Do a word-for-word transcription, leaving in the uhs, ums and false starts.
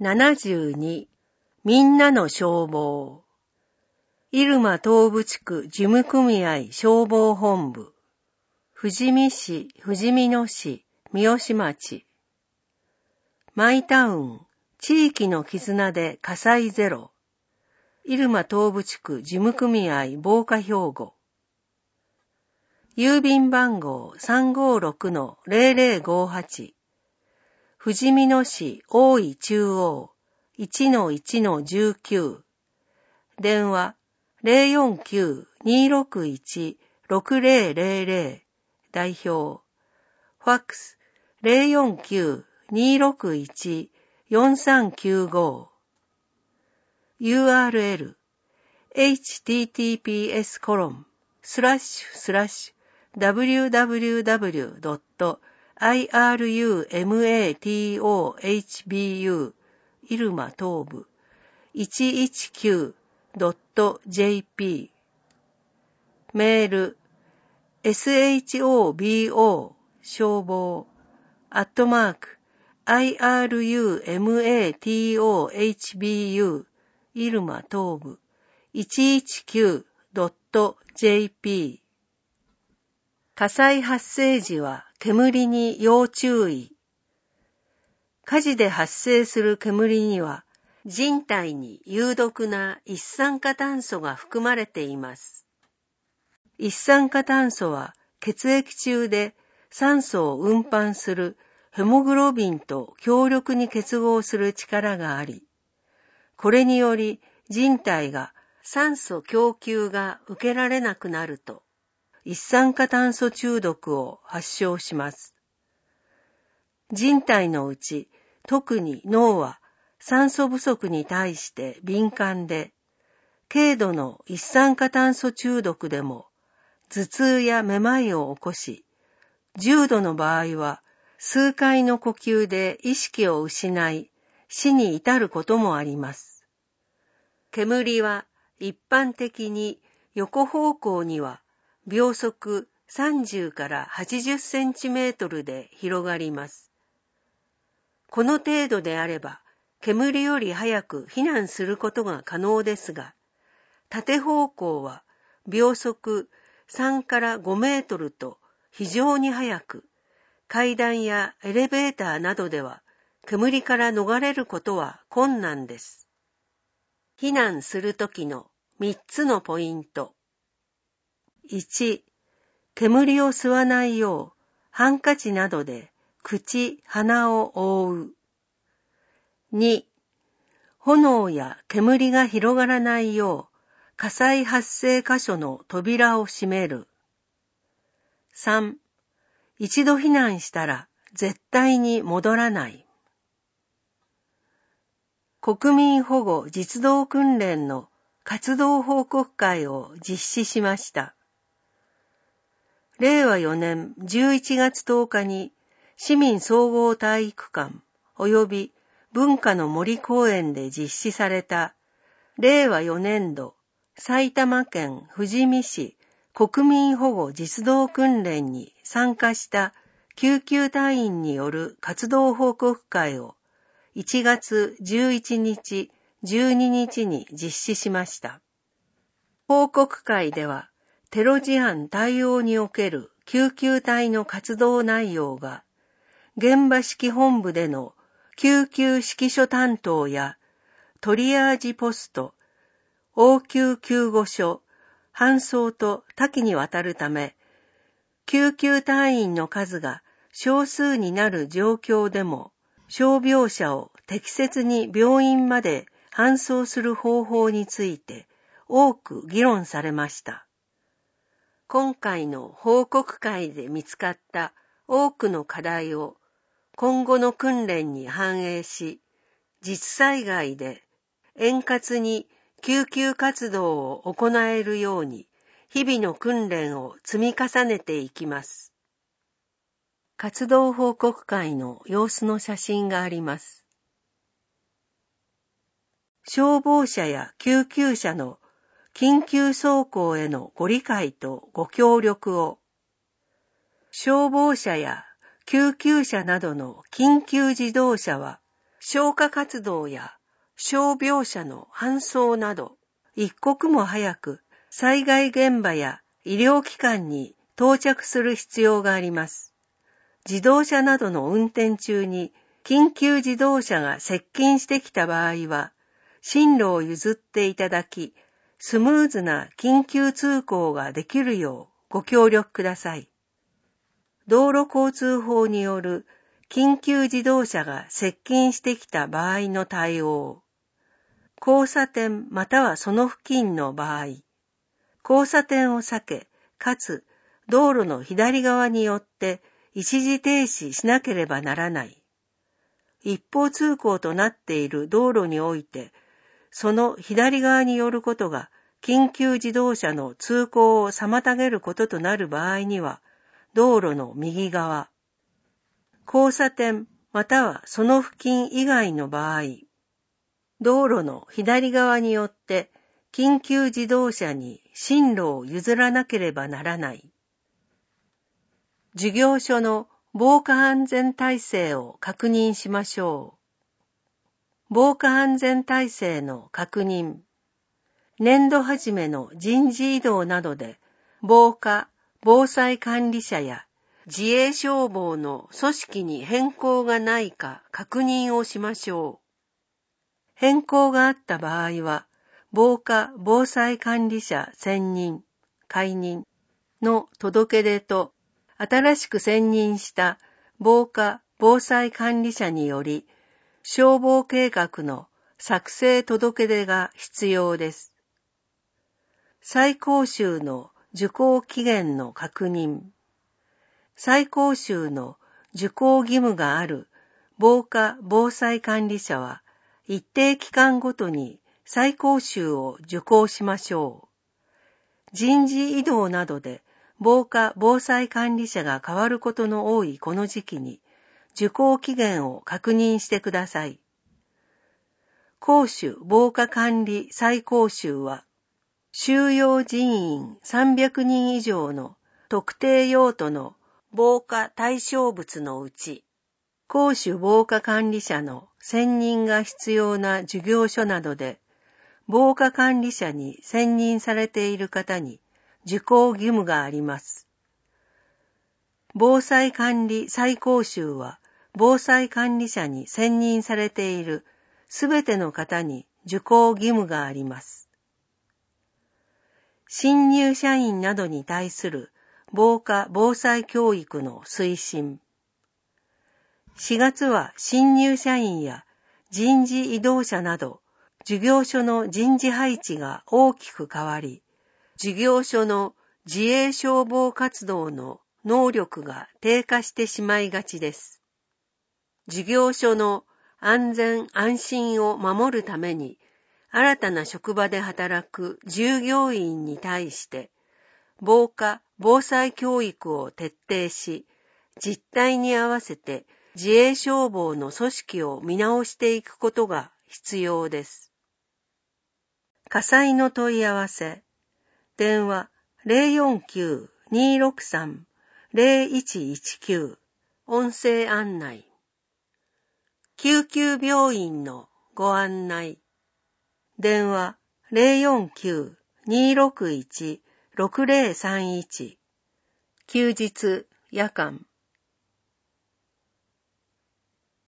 ななじゅうにみんなの消防入間東部地区事務組合消防本部富士見市、富士見野市、三好町マイタウン地域の絆で火災ゼロ入間東部地区事務組合防火標語郵便番号 さんごろくのゼロゼロごはち 富士見野市大井中央 いちのいちのじゅうきゅう 電話 ゼロよんきゅう にーろくいち ろくゼロゼロゼロ 代表ファックス ゼロよんきゅう にーろくいち よんさんきゅうご ユーアールエル エイチティーティーピーエス コロンスラッシュスラッシュ ダブリューダブリューダブリュー ドット アイアールユーエムエーティーオーエイチビーユー 入間東部 いちいちきゅう ドット ジェーピー メール エスエイチオービーオー 消防アットマーク アイアールユーエムエーティーオーエイチビーユー 入間東部 いちいちきゅう ドット ジェーピー 火災発生時は煙に要注意。火事で発生する煙には人体に有毒な一酸化炭素が含まれています。一酸化炭素は血液中で酸素を運搬するヘモグロビンと強力に結合する力があり、これにより人体が酸素供給が受けられなくなると、一酸化炭素中毒を発症します。人体のうち、特に脳は酸素不足に対して敏感で、軽度の一酸化炭素中毒でも頭痛やめまいを起こし、重度の場合は数回の呼吸で意識を失い、死に至ることもあります。煙は一般的に横方向には秒速さんじゅうからはちじゅっセンチメートルで広がります。この程度であれば、煙より早く避難することが可能ですが、縦方向は秒速さんからごメートルと非常に速く、階段やエレベーターなどでは煙から逃れることは困難です。避難するときのみっつのポイント。いち、煙を吸わないようハンカチなどで口、鼻を覆う。に、炎や煙が広がらないよう火災発生箇所の扉を閉める。さん、一度避難したら絶対に戻らない。国民保護実動訓練の活動報告会を実施しました。れいわよねんじゅういちがつとおかに市民総合体育館及び文化の森公園で実施されたれいわよねんど埼玉県富士見市国民保護実動訓練に参加した救急隊員による活動報告会をいちがつじゅういちにち、じゅうににちに実施しました。報告会ではテロ事案対応における救急隊の活動内容が現場指揮本部での救急指揮所担当やトリアージポスト、応急救護所、搬送と多岐にわたるため、救急隊員の数が少数になる状況でも、傷病者を適切に病院まで搬送する方法について多く議論されました。今回の報告会で見つかった多くの課題を今後の訓練に反映し、実災害で円滑に救急活動を行えるように日々の訓練を積み重ねていきます。活動報告会の様子の写真があります。消防車や救急車の緊急走行へのご理解とご協力を、消防車や救急車などの緊急自動車は消火活動や傷病者の搬送など、一刻も早く災害現場や医療機関に到着する必要があります。自動車などの運転中に緊急自動車が接近してきた場合は、進路を譲っていただき、スムーズな緊急通行ができるようご協力ください。道路交通法による緊急自動車が接近してきた場合の対応。交差点またはその付近の場合、交差点を避け、かつ道路の左側によって一時停止しなければならない。一方通行となっている道路において、その左側によることが緊急自動車の通行を妨げることとなる場合には、道路の右側、交差点またはその付近以外の場合、道路の左側によって緊急自動車に進路を譲らなければならない。事業所の防火安全体制を確認しましょう。防火安全体制の確認。年度始めの人事異動などで、防火・防災管理者や自衛消防の組織に変更がないか確認をしましょう。変更があった場合は、防火・防災管理者選任、解任の届け出と、新しく選任した防火・防災管理者により、消防計画の作成届け出が必要です。再講習の受講期限の確認。再講習の受講義務がある防火・防災管理者は、一定期間ごとに再講習を受講しましょう。人事異動などで防火・防災管理者が変わることの多いこの時期に受講期限を確認してください。講習防火管理再講習は収容人員さんびゃくにん以上の特定用途の防火対象物のうち、講習防火管理者の選任が必要な事業所などで、防火管理者に選任されている方に受講義務があります。防災管理再講習は、防災管理者に選任されているすべての方に受講義務があります。新入社員などに対する防火・防災教育の推進。しがつは新入社員や人事異動者など、事業所の人事配置が大きく変わり、事業所の自衛消防活動の能力が低下してしまいがちです。事業所の安全安心を守るために、新たな職場で働く従業員に対して、防火・防災教育を徹底し、実態に合わせて自衛消防の組織を見直していくことが必要です。火災の問い合わせ。電話 ゼロよんきゅう にーろくさん ゼロいちいちきゅう 音声案内。救急病院のご案内。電話 ゼロよんきゅう にーろくいち ろくゼロさんいち。休日、夜間。